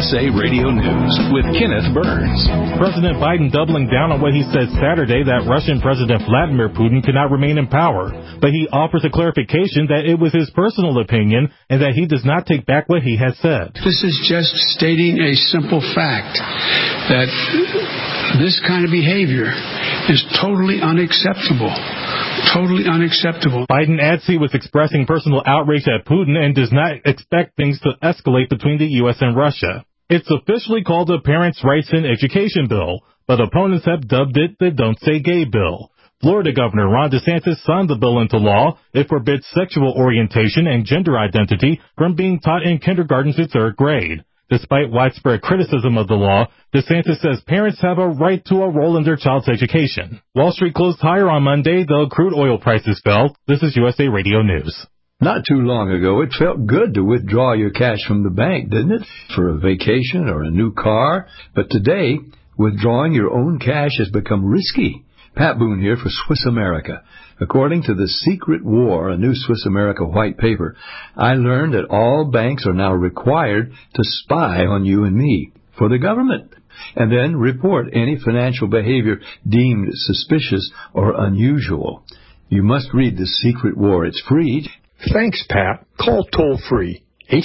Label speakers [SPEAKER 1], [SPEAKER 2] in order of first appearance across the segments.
[SPEAKER 1] USA Radio News with Kenneth Burns.
[SPEAKER 2] President Biden doubling down on what he said Saturday that Russian President Vladimir Putin cannot remain in power. But he offers a clarification that it was his personal opinion and that he does not take back what he has said.
[SPEAKER 3] This is just stating a simple fact that this kind of behavior is totally unacceptable. Totally unacceptable.
[SPEAKER 2] Biden adds he was expressing personal outrage at Putin and does not expect things to escalate between the U.S. and Russia. It's officially called the Parents' Rights in Education Bill, but opponents have dubbed it the Don't Say Gay Bill. Florida Governor Ron DeSantis signed the bill into law. It forbids sexual orientation and gender identity from being taught in kindergarten to third grade. Despite widespread criticism of the law, DeSantis says parents have a right to a role in their child's education. Wall Street closed higher on Monday, though crude oil prices fell. This is USA Radio News.
[SPEAKER 4] Not too long ago, it felt good to withdraw your cash from the bank, didn't it? For a vacation or a new car. But today, withdrawing your own cash has become risky. Pat Boone here for Swiss America. According to The Secret War, a new Swiss America white paper, I learned that all banks are now required to spy on you and me for the government, and then report any financial behavior deemed suspicious or unusual. You must read The Secret War. It's free.
[SPEAKER 5] Thanks, Pat. Call toll-free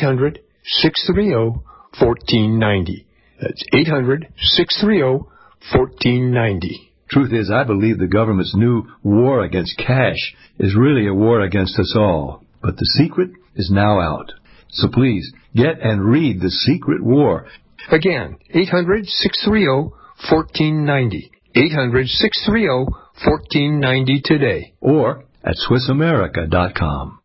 [SPEAKER 5] 800-630-1490. That's 800-630-1490.
[SPEAKER 4] Truth is, I believe the government's new war against cash is really a war against us all. But the secret is now out. So please, get and read The Secret War.
[SPEAKER 5] Again, 800-630-1490. 800-630-1490 today.
[SPEAKER 4] Or at SwissAmerica.com.